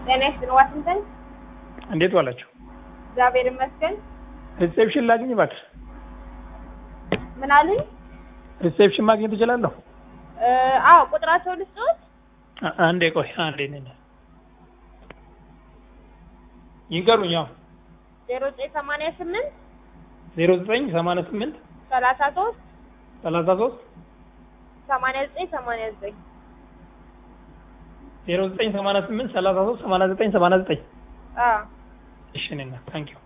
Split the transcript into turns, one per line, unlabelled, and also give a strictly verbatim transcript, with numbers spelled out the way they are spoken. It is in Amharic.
ጤና ይስጥልኝ ዋሽንግተን
እንዴት ዋላችሁ?
እግዚአብሔር ይመስገን።
ሪሴፕሽን ላግኝ እባክህ።
ምን አሉኝ?
ሪሴፕሽን ማግኘት እችላለሁ?
አዎ ቁጥራቸውን ልስጥዎት?
አንዴ ቆይ አንዴ ነኝ ይንገሩኝ። አዎ
ዜሮ ዘጠኝ ሰማንያ ስምንት
ዜሮ ዘጠኝ ሰማንያ ስምንት
ሰላሳ ሶስት
ሰላሳ ሶስት
ሰማንያ ዘጠኝ ሰማንያ ዘጠኝ
ዜሮ ዘጠኝ ሰማንያ ስምንት ሰላሳ ሶስት ሰማንያ ዘጠኝ ሰማንያ ዘጠኝ
አዎ
እሺ ነኝ ታንኪዩ